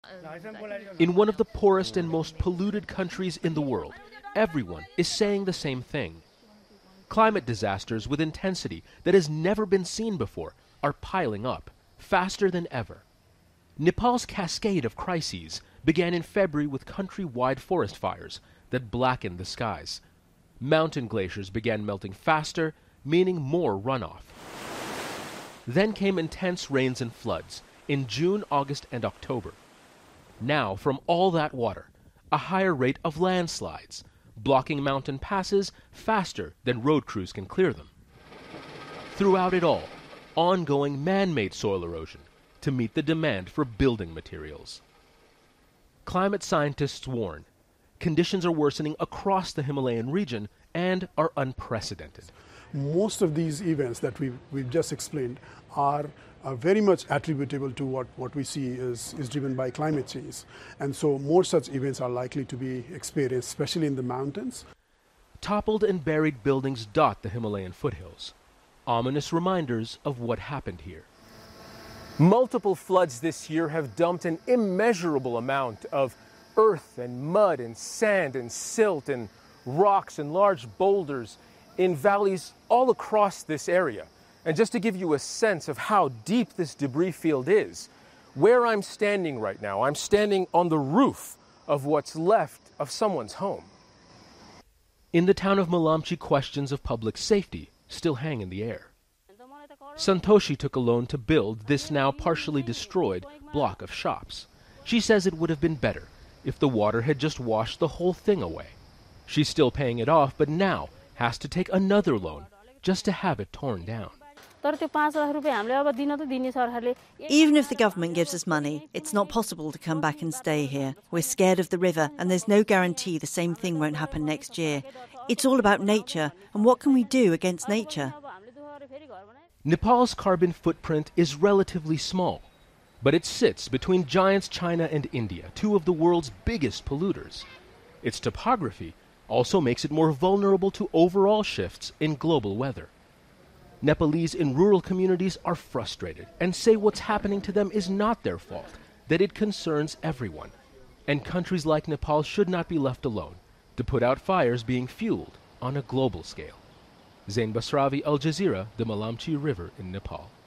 In one of the poorest and most polluted countries in the world, everyone is saying the same thing. Climate disasters with intensity that has never been seen before are piling up, faster than ever. Nepal's cascade of crises began in February with country-wide forest fires that blackened the skies. Mountain glaciers began melting faster, meaning more runoff. Then came intense rains and floods in June, August, and October. Now, from all that water, a higher rate of landslides, blocking mountain passes faster than road crews can clear them. Throughout it all, ongoing man-made soil erosion to meet the demand for building materials. Climate scientists warn conditions are worsening across the Himalayan region and are unprecedented. Most of these events that we've just explained are very much attributable to what we see is driven by climate change. And so more such events are likely to be experienced, especially in the mountains. Toppled and buried buildings dot the Himalayan foothills, ominous reminders of what happened here. Multiple floods this year have dumped an immeasurable amount of earth and mud and sand and silt and rocks and large boulders in valleys all across this area. And just to give you a sense of how deep this debris field is, where I'm standing right now, I'm standing on the roof of what's left of someone's home. In the town of Malamchi, questions of public safety still hang in the air. Santoshi took a loan to build this now partially destroyed block of shops. She says it would have been better if the water had just washed the whole thing away. She's still paying it off, but now has to take another loan just to have it torn down. Even if the government gives us money, it's not possible to come back and stay here. We're scared of the river, and there's no guarantee the same thing won't happen next year. It's all about nature, and what can we do against nature? Nepal's carbon footprint is relatively small, but it sits between giants China and India, two of the world's biggest polluters. Its topography also makes it more vulnerable to overall shifts in global weather. Nepalese in rural communities are frustrated and say what's happening to them is not their fault, that it concerns everyone. And countries like Nepal should not be left alone to put out fires being fueled on a global scale. Zain Basravi, Al Jazeera, the Malamchi River in Nepal.